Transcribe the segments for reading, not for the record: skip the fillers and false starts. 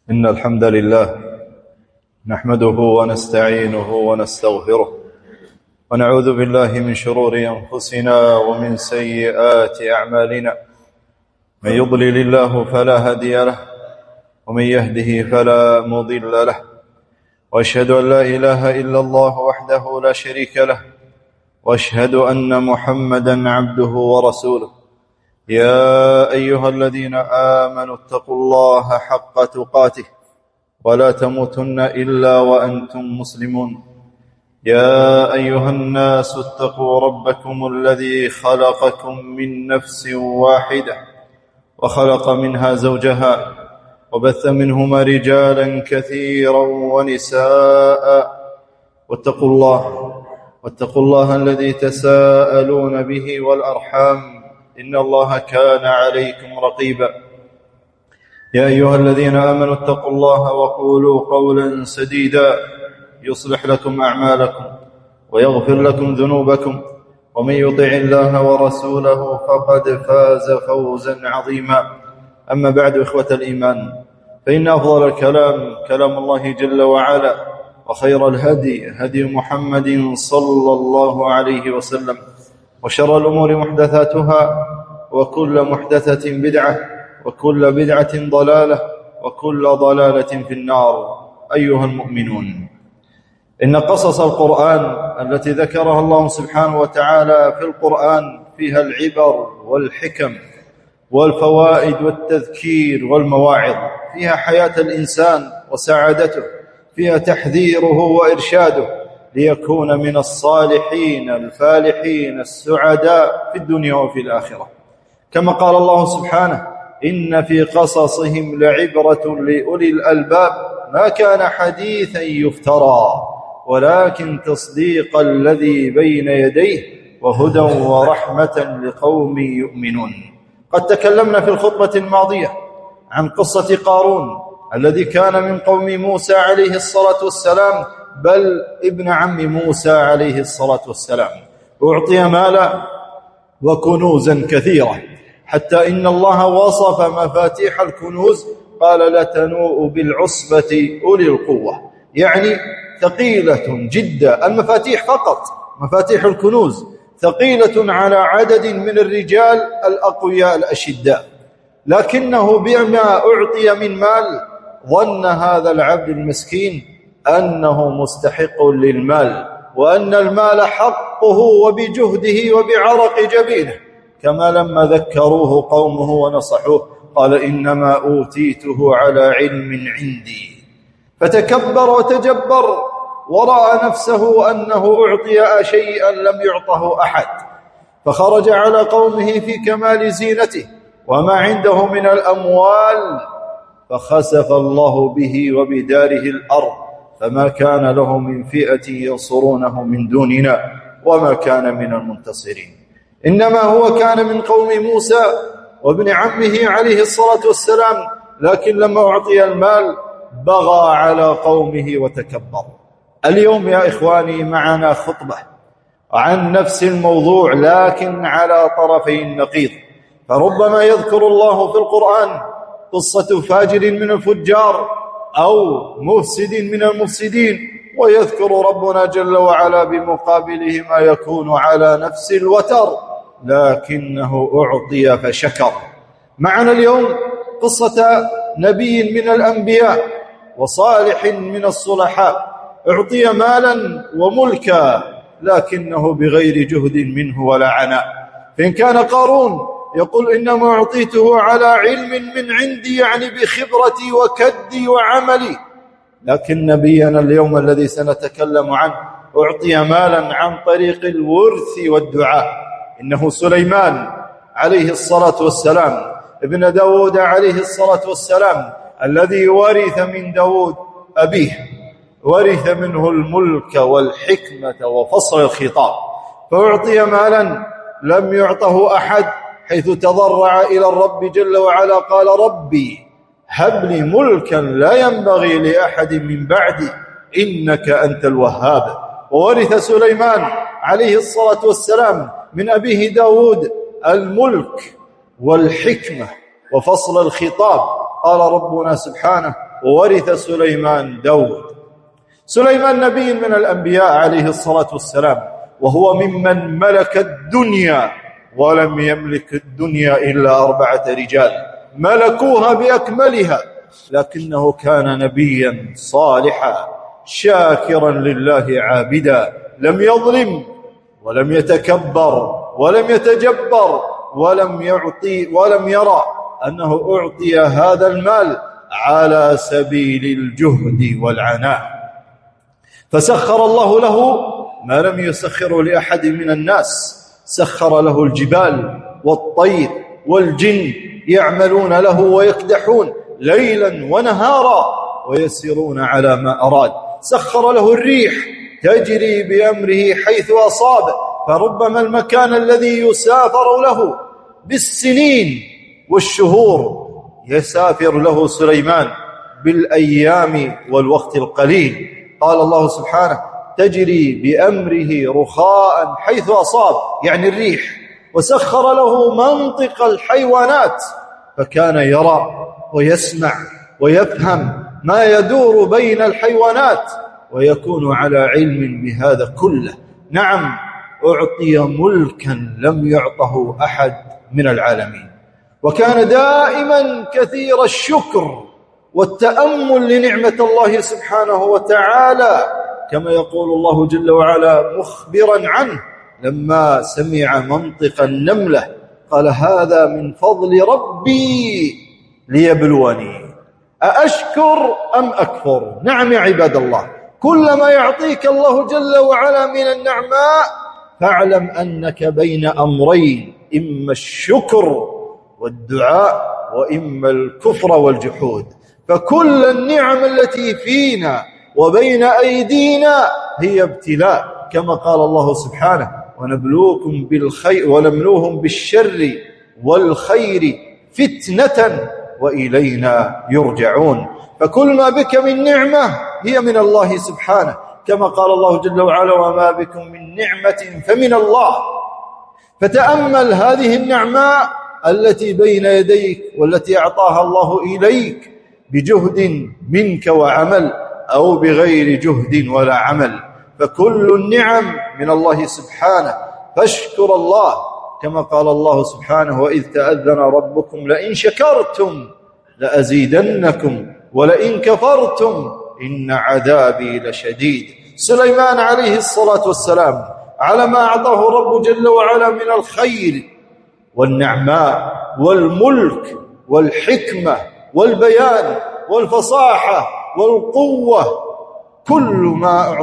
إن الحمد لله نحمده ونستعينه ونستغفره ونعوذ بالله من شرور أنفسنا ومن سيئات أعمالنا. من يضلل الله فلا هادي له ومن يهده فلا مضل له، وأشهد أن لا إله إلا الله وحده لا شريك له، وأشهد أن محمدا عبده ورسوله. يا أيها الذين آمنوا اتقوا الله حق تقاته ولا تموتن إلا وأنتم مسلمون. يا أيها الناس اتقوا ربكم الذي خلقكم من نفس واحدة وخلق منها زوجها وبث منهما رجالا كثيرا ونساء، واتقوا الله الذي تساءلون به والأرحام، إن الله كان عليكم رقيبا. يا أيها الذين آمنوا اتقوا الله وقولوا قولا سديدا يصلح لكم أعمالكم ويغفر لكم ذنوبكم، ومن يطع الله ورسوله فقد فاز فوزا عظيما. أما بعد، إخوة الإيمان، فإن أفضل الكلام كلام الله جل وعلا، وخير الهدي هدي محمد صلى الله عليه وسلم، وشر الأمور محدثاتها، وكل محدثة بدعة، وكل بدعة ضلالة، وكل ضلالة في النار. أيها المؤمنون، إن قصص القرآن التي ذكرها الله سبحانه وتعالى في القرآن فيها العبر والحكم والفوائد والتذكير والمواعظ، فيها حياة الإنسان وسعادته، فيها تحذيره وإرشاده ليكون من الصالحين الفالحين السعداء في الدنيا وفي الآخرة. كما قال الله سبحانه: إن في قصصهم لعبرة لأولي الألباب ما كان حديثا يفترى ولكن تصديق الذي بين يديه وهدى ورحمة لقوم يؤمنون. قد تكلمنا في الخطبة الماضية عن قصة قارون الذي كان من قوم موسى عليه الصلاة والسلام، بل ابن عم موسى عليه الصلاة والسلام. أعطي مالا وكنوزا كثيرة، حتى إن الله وصف مفاتيح الكنوز قال: لتنوء بالعصبة أولي القوة، يعني ثقيلة جدا. المفاتيح فقط، مفاتيح الكنوز ثقيلة على عدد من الرجال الأقوياء الأشداء، لكنه بما أعطي من مال ظن هذا العبد المسكين أنه مستحق للمال، وأن المال حقه، وبجهده وبعرق جبينه، كما لما ذكروه قومه ونصحوه قال: إنما أوتيته على علم عندي. فتكبر وتجبر ورأى نفسه أنه أعطي شيئا لم يعطه أحد، فخرج على قومه في كمال زينته وما عنده من الأموال، فخسف الله به وبداره الأرض، فما كان له من فئة ينصرونه من دوننا وما كان من المنتصرين. إنما هو كان من قوم موسى وابن عمه عليه الصلاة والسلام، لكن لما أعطي المال بغى على قومه وتكبر. اليوم يا إخواني معنا خطبة عن نفس الموضوع، لكن على طرفي النقيض. فربما يذكر الله في القرآن قصة فاجر من الفجار أو مفسد من المفسدين، ويذكر ربنا جل وعلا بمقابله ما يكون على نفس الوتر، لكنه أعطي فشكر. معنا اليوم قصة نبي من الأنبياء وصالح من الصلحاء، أعطي مالا وملكا لكنه بغير جهد منه ولا عناء. فإن كان قارون يقول: إنما أعطيته على علم من عندي، يعني بخبرتي وكدي وعملي، لكن نبينا اليوم الذي سنتكلم عنه أعطي مالا عن طريق الورث والدعاء. إنه سليمان عليه الصلاة والسلام ابن داود عليه الصلاة والسلام، الذي ورث من داود أبيه، ورث منه الملك والحكمة وفصل الخطاب، فأعطي مالا لم يعطه أحد، حيث تضرع إلى الرب جل وعلا قال: ربي هب لي ملكا لا ينبغي لأحد من بعدي إنك أنت الوهاب. وورث سليمان عليه الصلاة والسلام من أبيه داود الملك والحكمة وفصل الخطاب. قال ربنا سبحانه: وورث سليمان داود. سليمان نبي من الأنبياء عليه الصلاة والسلام، وهو ممن ملك الدنيا، ولم يملك الدنيا إلا 4 رجال ملكوها بأكملها، لكنه كان نبيا صالحا شاكرا لله عابدا، لم يظلم ولم يتكبر ولم يتجبر ولم يرى أنه أعطي هذا المال على سبيل الجهد والعناء، فسخر الله له ما لم يسخره لأحد من الناس. سخر له الجبال والطير والجن يعملون له ويكدحون ليلا ونهارا ويسيرون على ما أراد. سخر له الريح تجري بأمره حيث أصاب، فربما المكان الذي يسافر له بالسنين والشهور يسافر له سليمان بالأيام والوقت القليل. قال الله سبحانه: تجري بأمره رخاء حيث أصاب، يعني الريح. وسخر له منطق الحيوانات، فكان يرى ويسمع ويفهم ما يدور بين الحيوانات، ويكون على علم بهذا كله. نعم، أعطي ملكا لم يعطه أحد من العالمين، وكان دائما كثير الشكر والتأمل لنعمة الله سبحانه وتعالى، كما يقول الله جل وعلا مخبرا عنه لما سمع منطق النملة، قال: هذا من فضل ربي ليبلوني أأشكر أم أكفر. نعم يا عباد الله، كلما يعطيك الله جل وعلا من النعماء فاعلم أنك بين أمرين: إما الشكر والدعاء، وإما الكفر والجحود. فكل النعم التي فينا وبين أيدينا هي ابتلاء، كما قال الله سبحانه: ونبلوكم بالخير ونبلوهم بالشر والخير فتنة وإلينا يرجعون. فكل ما بك من نعمة هي من الله سبحانه، كما قال الله جل وعلا: وما بكم من نعمة فمن الله. فتأمل هذه النعماء التي بين يديك والتي أعطاها الله إليك بجهد منك وعمل، أو بغير جهد ولا عمل، فكل النعم من الله سبحانه. فاشكر الله، كما قال الله سبحانه: وإذ تأذن ربكم لئن شكرتم لأزيدنكم ولئن كفرتم إن عذابي لشديد. سليمان عليه الصلاة والسلام على ما أعطاه رب جل وعلا من الخير والنعماء والملك والحكمة والبيان والفصاحة والقوة، كل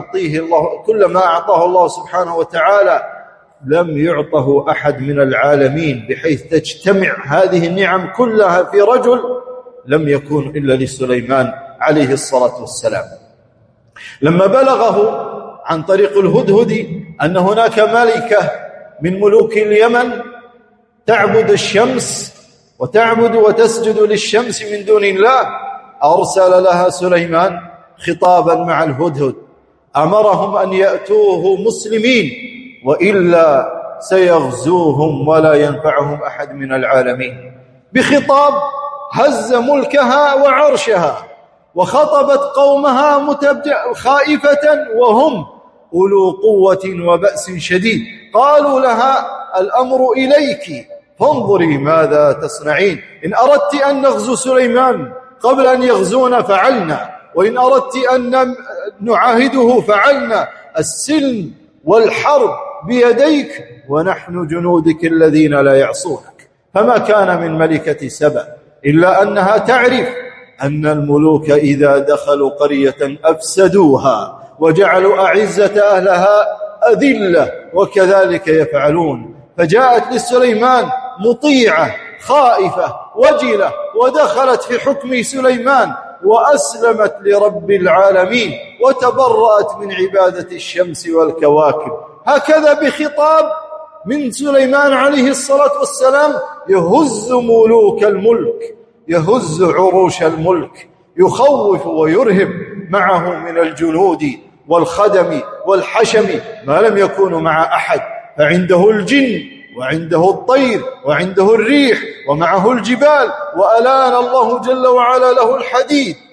ما أعطاه الله سبحانه وتعالى لم يعطه أحد من العالمين، بحيث تجتمع هذه النعم كلها في رجل لم يكون إلا لسليمان عليه الصلاة والسلام. لما بلغه عن طريق الهدهد أن هناك ملكة من ملوك اليمن تعبد الشمس وتعبد وتسجد للشمس من دون الله، أرسل لها سليمان خطابا مع الهدهد، أمرهم أن يأتوه مسلمين وإلا سيغزوهم ولا ينفعهم أحد من العالمين. بخطاب هز ملكها وعرشها، وخطبت قومها خائفة وهم أولو قوة وبأس شديد. قالوا لها: الأمر إليك فانظري ماذا تصنعين، إن أردت أن نغزو سليمان قبل أن يغزونا فعلنا، وإن أردت أن نعاهده فعلنا. السلم والحرب بيديك ونحن جنودك الذين لا يعصونك. فما كان من ملكة سبأ إلا أنها تعرف أن الملوك إذا دخلوا قرية أفسدوها وجعلوا أعزة أهلها أذلة، وكذلك يفعلون. فجاءت لسليمان مطيعة خائفة وجلة، ودخلت في حكم سليمان وأسلمت لرب العالمين، وتبرأت من عبادة الشمس والكواكب. هكذا بخطاب من سليمان عليه الصلاة والسلام يهز ملوك الملك، يهز عروش الملك، يخوف ويرهب معه من الجنود والخدم والحشم ما لم يكونوا مع أحد. فعنده الجن وعنده الطير وعنده الريح ومعه الجبال، وألان الله جل وعلا له الحديد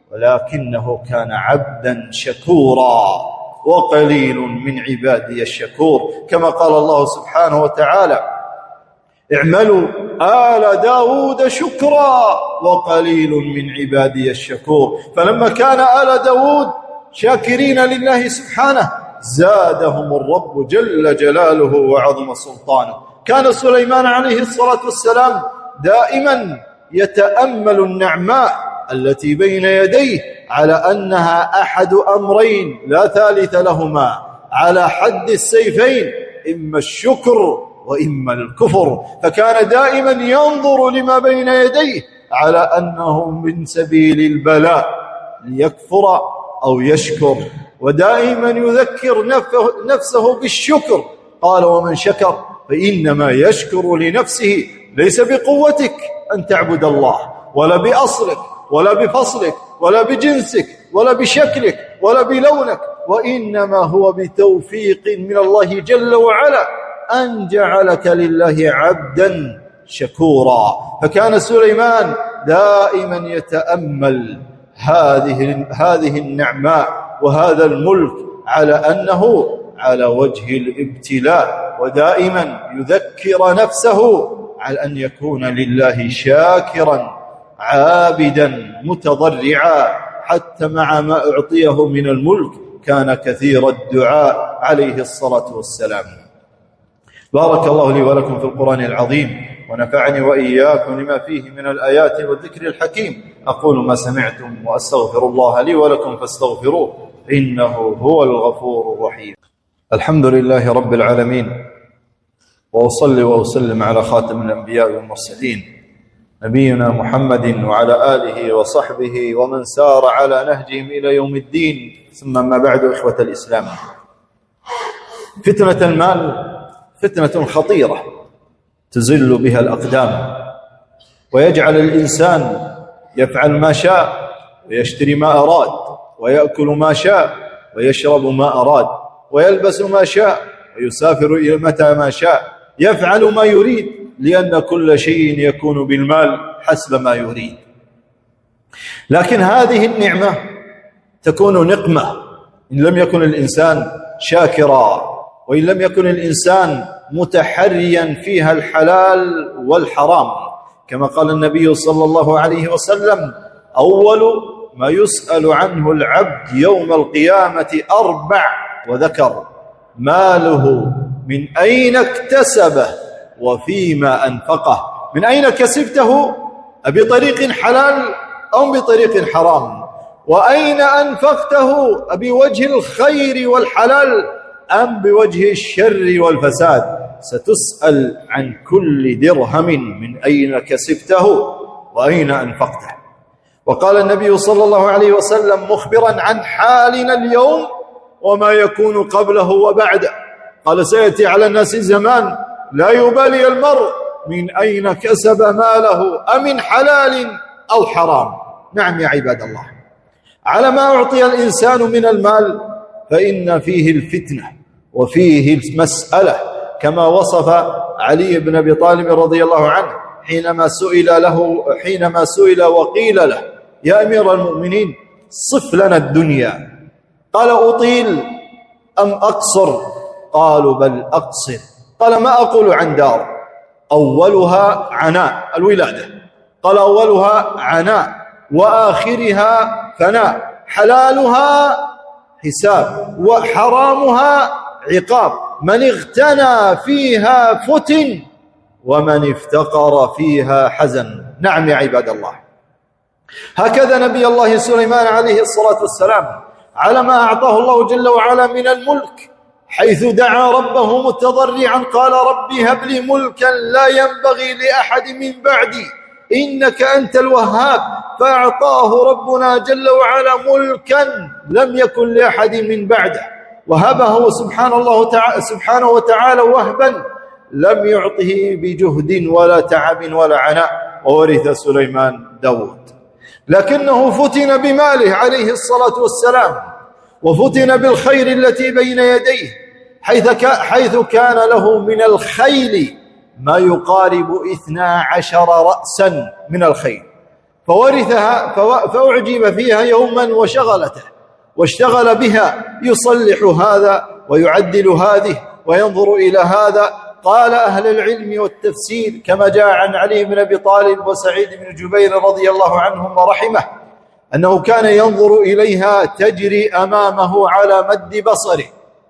ولكنه كان عبدا شكورا، وقليل من عبادي الشكور، كما قال الله سبحانه وتعالى: اعملوا آل داود شكرا وقليل من عبادي الشكور. فلما كان آل داود شاكرين لله سبحانه زادهم الرب جل جلاله وعظم سلطانه. كان سليمان عليه الصلاة والسلام دائما يتأمل النعماء التي بين يديه على أنها أحد أمرين لا ثالث لهما، على حد السيفين، إما الشكر وإما الكفر. فكان دائما ينظر لما بين يديه على أنه من سبيل البلاء ليكفر أو يشكر، ودائما يذكر نفسه بالشكر. قال: ومن شكر فإنما يشكر لنفسه. ليس بقوتك أن تعبد الله، ولا بأصلك، ولا بفصلك، ولا بجنسك، ولا بشكلك، ولا بلونك، وإنما هو بتوفيق من الله جل وعلا أن جعلك لله عبدا شكورا. فكان سليمان دائما يتأمل هذه النعماء وهذا الملك على أنه على وجه الابتلاء، ودائما يذكر نفسه على أن يكون لله شاكرا عابدا متضرعا. حتى مع ما أعطيه من الملك كان كثير الدعاء عليه الصلاة والسلام. بارك الله لي ولكم في القرآن العظيم، ونفعني وإياكم لما فيه من الآيات والذكر الحكيم. أقول ما سمعتم وأستغفر الله لي ولكم فاستغفروه إنه هو الغفور الرحيم. الحمد لله رب العالمين، وأصلي وأسلم على خاتم الأنبياء والمرسلين نبينا محمد وعلى آله وصحبه ومن سار على نهجهم إلى يوم الدين. ثم ما بعد، إخوة الإسلام، فتنة المال فتنة خطيرة تزل بها الأقدام، ويجعل الإنسان يفعل ما شاء ويشتري ما أراد، ويأكل ما شاء ويشرب ما أراد، ويلبس ما شاء ويسافر إلى متى ما شاء، يفعل ما يريد، لأن كل شيء يكون بالمال حسب ما يريد. لكن هذه النعمة تكون نقمة إن لم يكن الإنسان شاكرا، وإن لم يكن الإنسان متحريا فيها الحلال والحرام. كما قال النبي صلى الله عليه وسلم: أول ما يسأل عنه العبد يوم القيامة 4، وذكر: ماله من أين اكتسبه وفيما أنفقه. من أين كسبته؟ بطريق حلال أو بطريق حرام؟ وأين أنفقته؟ بوجه الخير والحلال أم بوجه الشر والفساد؟ ستسأل عن كل درهم من أين كسبته وأين أنفقته. وقال النبي صلى الله عليه وسلم مخبرا عن حالنا اليوم وما يكون قبله وبعده، قال: سيأتي على الناس زمان لا يبالي المرء من أين كسب ماله أمن حلال أو حرام. نعم يا عباد الله، على ما أعطي الإنسان من المال فإن فيه الفتنة وفيه المسألة، كما وصف علي بن أبي طالب رضي الله عنه حينما سئل وقيل له: يا أمير المؤمنين، صف لنا الدنيا. قال: أطيل أم أقصر؟ قالوا: بل أقصر. قال: ما أقول عن دار أولها عناء، الولادة. قال: أولها عناء وآخرها فناء، حلالها حساب وحرامها عقاب، من اغتنى فيها فتن ومن افتقر فيها حزن. نعم يا عباد الله، هكذا نبي الله سليمان عليه الصلاة والسلام على ما أعطاه الله جل وعلا من الملك، حيث دعا ربه متضرعا قال: ربي هب لي ملكا لا ينبغي لأحد من بعدي إنك أنت الوهاب. فأعطاه ربنا جل وعلا ملكا لم يكن لأحد من بعده، وهبه سبحانه وتعالى وهبا لم يعطه بجهد ولا تعب ولا عناء، وورث سليمان داود. لكنه فتن بماله عليه الصلاة والسلام، وفتن بالخير التي بين يديه، حيث كان له من الخيل ما يقارب 12 رأسا من الخيل. فورثها فأعجب فيها يوما وشغلته واشتغل بها، يصلح هذا ويعدل هذه وينظر إلى هذا. قال أهل العلم والتفسير كما جاء عن علي بن أبي طالب وسعيد بن جبير رضي الله عنهم ورحمه أنه كان ينظر إليها تجري أمامه على مد بصره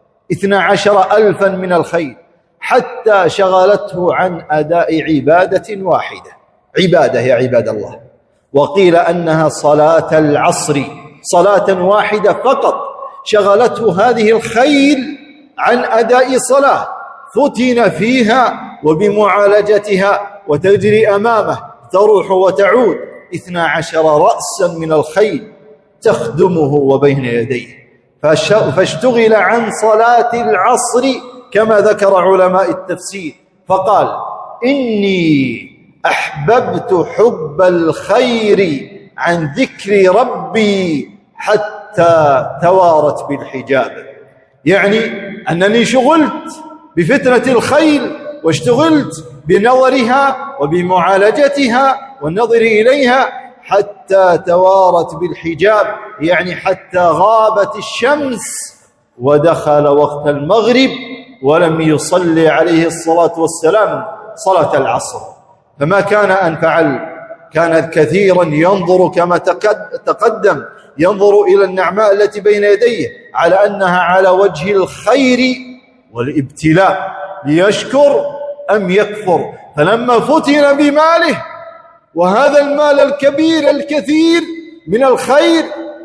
12,000 من الخيل، حتى شغلته عن أداء عبادة واحدة، عبادة يا عباد الله، وقيل أنها صلاة العصر، صلاة واحدة فقط شغلته هذه الخيل عن أداء صلاة، فتن فيها وبمعالجتها وتجري أمامه، تروح وتعود 12 رأسا من الخيل تخدمه وبين يديه، فاشتغل عن صلاة العصر كما ذكر علماء التفسير، فقال: إني أحببت حب الخير عن ذكر ربي حتى توارت بالحجاب، يعني أنني شغلت بفتنة الخيل واشتغلت بنظرها وبمعالجتها والنظر إليها حتى توارت بالحجاب، يعني حتى غابت الشمس ودخل وقت المغرب ولم يصلي عليه الصلاة والسلام صلاة العصر. فما كان أن فعل، كان كثيرا ينظر كما تقدم، ينظر إلى النعماء التي بين يديه على أنها على وجه الخير والابتلاء، ليشكر أم يكفر. فلما فتن بماله وهذا المال الكبير الكثير من الخير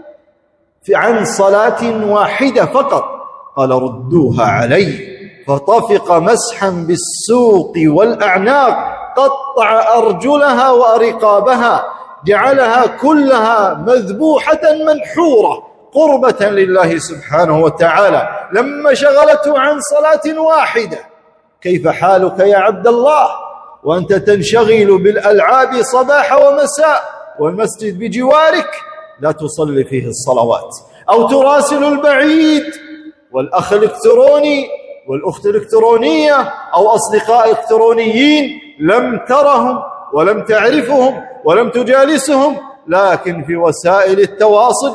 عن صلاة واحدة فقط، قال: ردوها علي، فطفق مسحا بالسوق والأعناق، قطع أرجلها وأرقابها، جعلها كلها مذبوحة منحورة قربة لله سبحانه وتعالى، لما شغلته عن صلاة واحدة. كيف حالك يا عبد الله وأنت تنشغل بالألعاب صباح ومساء والمسجد بجوارك لا تصلي فيه الصلوات، أو تراسل البعيد والأخ الإلكتروني والأخت الإلكترونية أو أصدقاء إلكترونيين لم ترهم ولم تعرفهم ولم تجالسهم، لكن في وسائل التواصل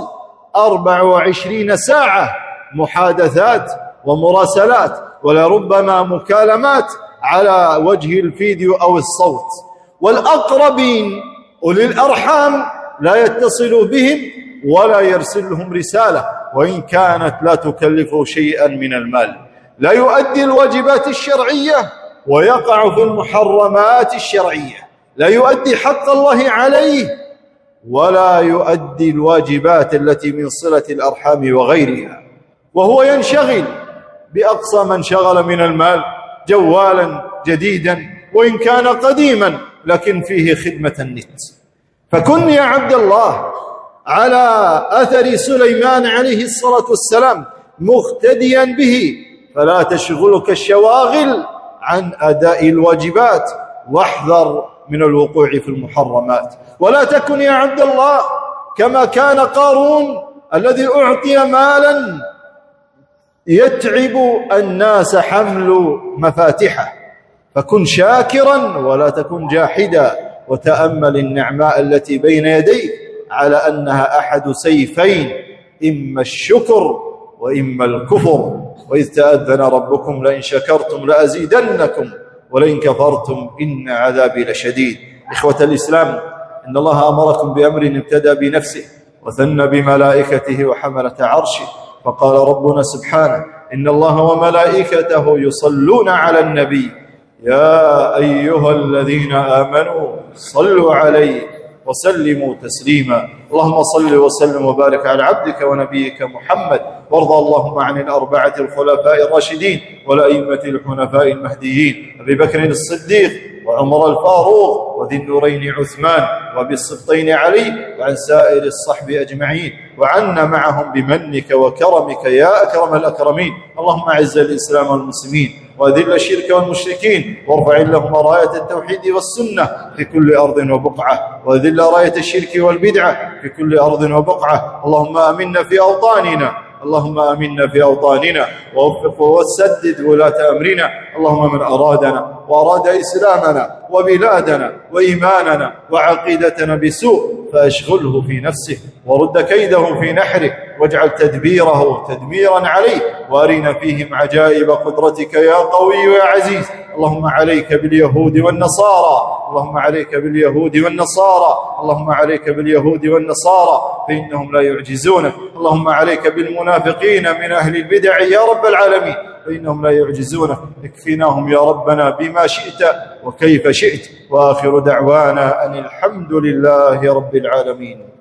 24 ساعة محادثات ومراسلات، ولربما مكالمات على وجه الفيديو أو الصوت. والأقربين أولي الأرحام لا يتصل بهم ولا يرسل لهم رسالة، وإن كانت لا تكلف شيئا من المال. لا يؤدي الواجبات الشرعية ويقع في المحرمات الشرعية، لا يؤدي حق الله عليه ولا يؤدي الواجبات التي من صلة الأرحام وغيرها، وهو ينشغل بأقصى ما انشغل من المال، جوالا جديدا وإن كان قديما لكن فيه خدمة النت. فكن يا عبد الله على أثر سليمان عليه الصلاة والسلام مقتديا به، فلا تشغلك الشواغل عن أداء الواجبات، واحذر من الوقوع في المحرمات. ولا تكن يا عبد الله كما كان قارون الذي أعطي مالا يتعب الناس حمل مفاتحه، فكن شاكرا ولا تكن جاحدا، وتأمل النعماء التي بين يديك على أنها أحد سيفين، إما الشكر وإما الكفر. وإذ تأذن ربكم لئن شكرتم لأزيدنكم ولئن كفرتم إن عذابي لشديد. إخوة الإسلام، إن الله أمركم بأمر ابتدأ بنفسه وثنى بملائكته وحملة عرشه، فقال ربنا سبحانه: إن الله وملائكته يصلون على النبي يا أيها الذين آمنوا صلوا عليه وسلموا تسليما. اللهم صل وسلم وبارك على عبدك ونبيك محمد، وارض اللهم عن الأربعة الخلفاء الراشدين والأئمة الحنفاء المهديين، أبي بكر الصديق وعمر الفاروق وذي النورين عثمان وبالسبطين علي، وعن سائر الصحب أجمعين، وعنا معهم بمنك وكرمك يا أكرم الأكرمين. اللهم أعز الإسلام والمسلمين وأذل الشرك والمشركين، وارفع اللهم راية التوحيد والسنة في كل أرض وبقعة، وأذل راية الشرك والبدعة في كل أرض وبقعة. اللهم آمنا في أوطاننا اللهم آمنا في أوطاننا ووفق وسدد ولاة أمرنا. اللهم من أرادنا وأراد إسلامنا وبلادنا وإيماننا وعقيدتنا بسوء فأشغله في نفسه ورد كيده في نحره واجعل تدبيره تدميرا عليه، وأرنا فيهم عجائب قدرتك يا قوي يا عزيز. اللهم عليك باليهود والنصارى، اللهم عليك باليهود والنصارى، اللهم عليك باليهود والنصارى فإنهم لا يعجزونك. اللهم عليك بالمنافقين من أهل البدع يا رب العالمين فإنهم لا يعجزونك. اكفناهم يا ربنا بما شئت وكيف شئت، وآخر دعوانا أن الحمد لله رب العالمين.